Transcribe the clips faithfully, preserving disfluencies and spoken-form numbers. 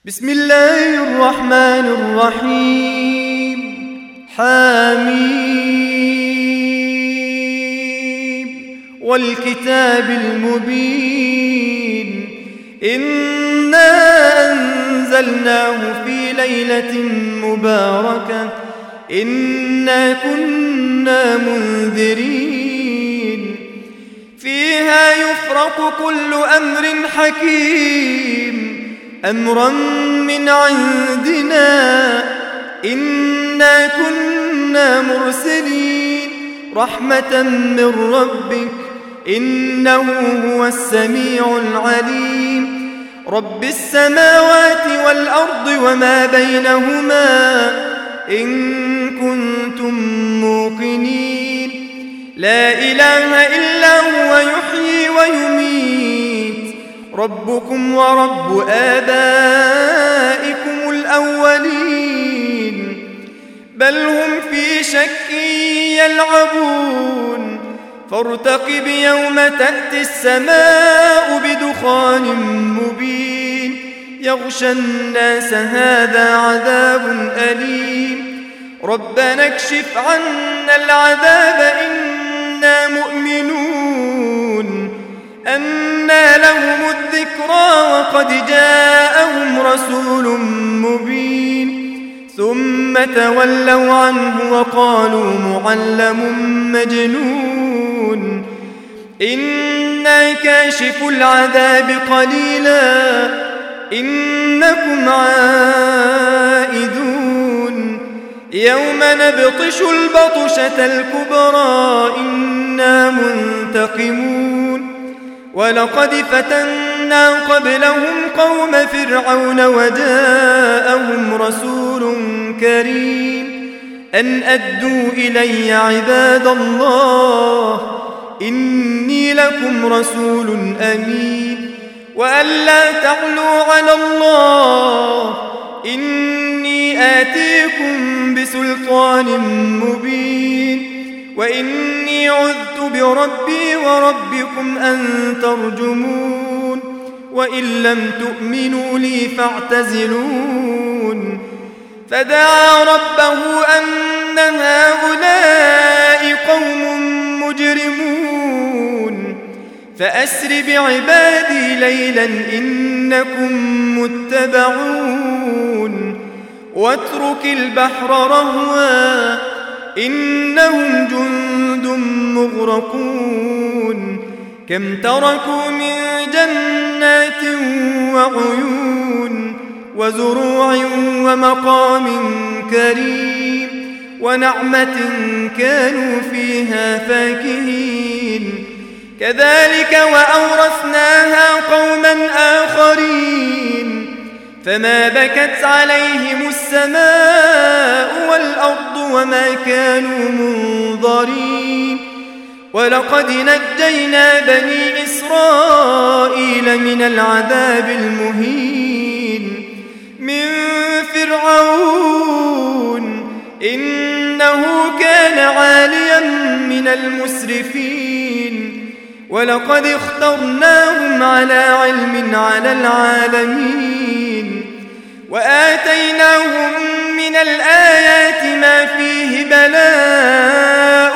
بسم الله الرحمن الرحيم. حميم والكتاب المبين. إنا أنزلناه في ليلة مباركة إنا كنا منذرين فيها يفرق كل أمر حكيم أمرا من عندنا إنا كنا مرسلين رحمة من ربك إنه هو السميع العليم. رب السماوات والأرض وما بينهما إن كنتم موقنين لا إله إلا هو يحيي ويميت ربكم ورب آبائكم الأولين بل هم في شك يلعبون فارتقب يوم تأتي السماء بدخان مبين يغشى الناس هذا عذاب أليم ربنا اكشف عنا العذاب إنا مؤمنون أنى لهم الذكرى وقد جاءهم رسول مبين ثم تولوا عنه وقالوا معلم مجنون إنا كاشف العذاب قليلا إنكم عائدون يوم نبطش البطشة الكبرى إنا منتقمون ولقد فتنا قبلهم قوم فرعون وجاءهم رسول كريم أن أدوا إلي عباد الله إني لكم رسول أمين وأن لا تعلوا على الله إني آتيكم بسلطان مبين وإني عذت بربي وربكم أن ترجمون وإن لم تؤمنوا لي فاعتزلون فدعا ربه أن هؤلاء قوم مجرمون فأسر بعبادي ليلا إنكم متبعون واترك البحر رهوا إنهم جند مغرقون كم تركوا من جنات وعيون وزروع ومقام كريم ونعمة كانوا فيها فاكهين كذلك وأورثناها قوما آخرين فما بكت عليهم السماء والأرض وما كانوا منظرين ولقد نجينا بني إسرائيل من العذاب المهين من فرعون إنه كان عاليا من المسرفين ولقد اخترناهم على علم على العالمين وآتيناهم من الآيات ما فيه بلاء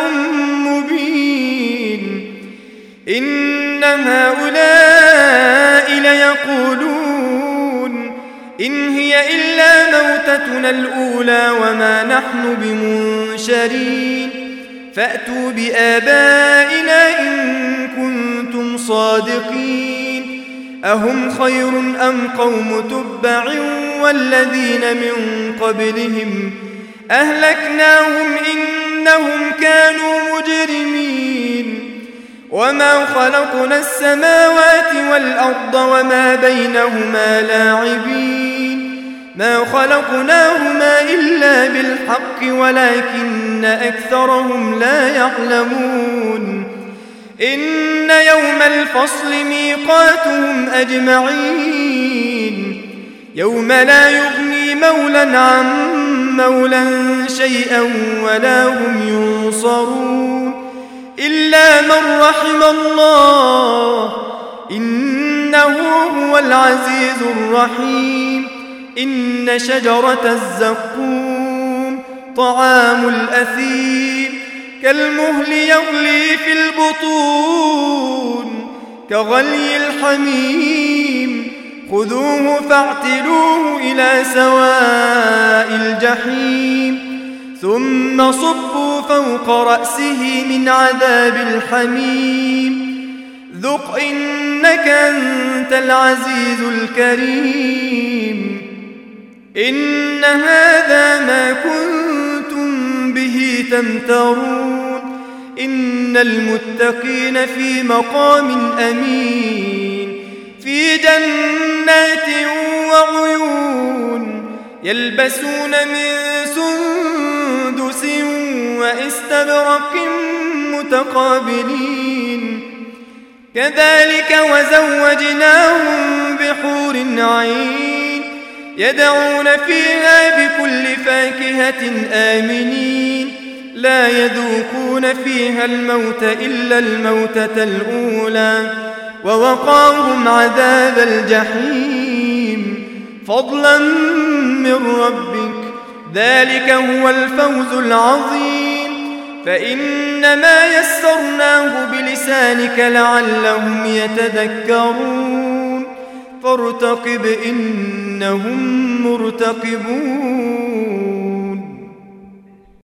مبين إن هؤلاء ليقولون إن هي إلا موتتنا الأولى وما نحن بمنشرين فأتوا بآبائنا إن كنتم صادقين أهم خير أم قوم تبع والذين من قبلهم أهلكناهم إنهم كانوا مجرمين وما خلقنا السماوات والأرض وما بينهما لاعبين ما خلقناهما إلا بالحق ولكن أكثرهم لا يعلمون إن يوم الفصل ميقاتهم أجمعين يوم لا يغني مولا عن مولا شيئا ولا هم ينصرون إلا من رحم الله إنه هو العزيز الرحيم إن شجرة الزقوم طعام الأثيم كالمهل يغلي في البطون كغلي الحميم خذوه فاعتلوه إلى سواء الجحيم ثم صبوا فوق رأسه من عذاب الحميم ذق إنك أنت العزيز الكريم إن هذا ما كنتم به تمترون إن المتقين في مقام أمين في جنات وعيون يلبسون من سندس واستبرق متقابلين كذلك وزوجناهم بحور عين يدعون فيها بكل فاكهة آمنين لا يذوقون فيها الموت إلا الموتة الأولى ووقاهم عذاب الجحيم فضلا من ربك ذلك هو الفوز العظيم فإنما يسرناه بلسانك لعلهم يتذكرون فارتقب إنهم مرتقبون